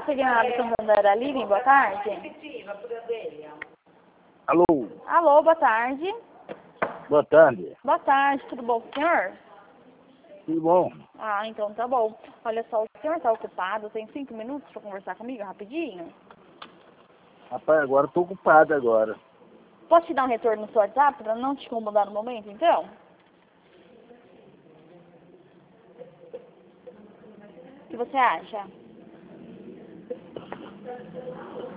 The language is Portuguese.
Segmado Santander Aline, boa tarde. Alô? Alô, boa tarde. Boa tarde. Boa tarde, tudo bom com o senhor? Tudo bom? Ah, então tá bom. Olha só, o senhor tá ocupado, tem 5 minutos pra conversar comigo rapidinho? Rapaz, agora tô ocupado agora. Posso te dar um retorno no seu WhatsApp pra não te incomodar no momento, então? O que você acha?